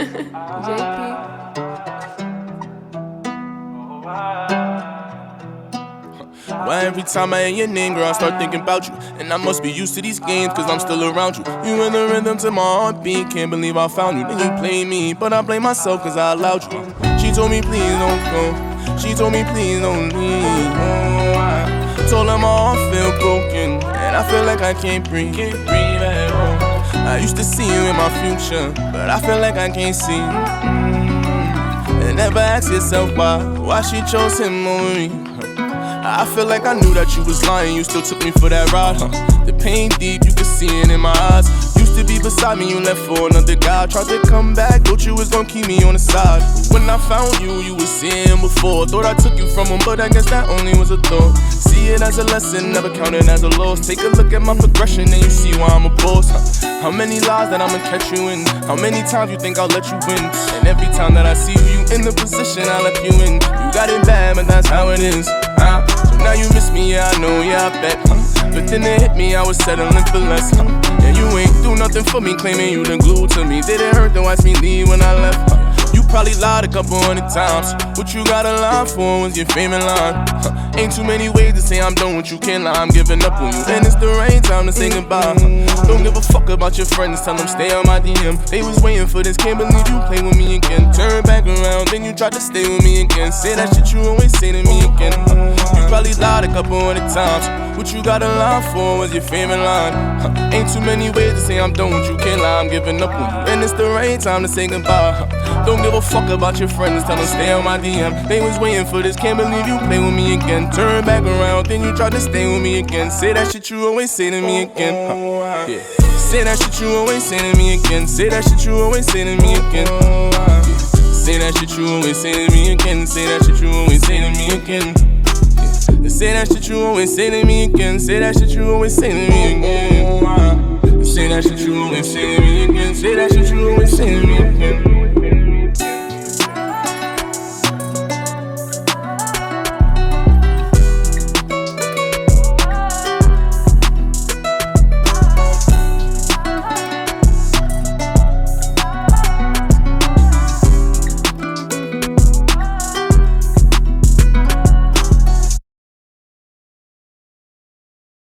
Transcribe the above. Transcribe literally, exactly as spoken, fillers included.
J P. Why every time I hear your name, girl, I start thinking about you. And I must be used to these games, cause I'm still around you. You in the rhythm to my heartbeat, can't believe I found you. Then you play me, but I blame myself cause I allowed you. She told me please don't go, she told me please don't leave. Oh, I told her my heart feel broken, and I feel like I can't breathe, can't breathe at all. I used to see you in my future, but I feel like I can't see. Mm-hmm. And never ask yourself why, why she chose him over me. I feel like I knew that you was lying, you still took me for that ride, huh? The pain deep, you could see it in my eyes. Used to be beside me, you left for another guy. Tried to come back, thought you was gonna keep me on the side. When I found you, you was seeing him before. Thought I took you from him, but I guess that only was a thought. See it as a lesson, never count it as a loss. Take a look at my progression and you see why I'm a boss, huh? How many lies that I'ma catch you in? How many times you think I'll let you win? And every time that I see you, you in the position I left you in. You got it bad, but that's how it is, huh? So now you miss me, yeah, I know, yeah, I bet, huh? But then it hit me, I was settling for less, huh? And you ain't do nothing for me, claiming you the glue to me. Did it hurt to watch me leave when I left, huh? You probably lied a couple hundred times. What you got a line for was your favorite line, huh? Ain't too many ways to say I'm done with you, can't lie, I'm giving up on you. And it's the rain time to say goodbye, huh? Don't give a fuck about your friends, tell them stay on my D M. They was waiting for this, can't believe you play with me again. Turn back around, then you tried to stay with me again. Say that shit you always say to me again, huh? You probably lied a couple hundred times. What you got a line for was your favorite line, huh? Ain't too many ways to say I'm done with you, can't lie, I'm giving up on you. And it's the rain time to say goodbye, huh? Don't give a fuck about your friends, tell them stay on my D M. They was waiting for this, can't believe you play with me again. Turn back around, then you tried to stay with me again. Say that shit you always say to me again, huh? Yeah. Say that shit you always say to me again. Say that shit you always say to me again. Yeah. Say that shit you always say to me again. Say that shit you always say to me again. Yeah. Say that shit you always say to me again. Say that shit you always say to me again. Say that shit you always say to me again. Say that shit you always say to me again.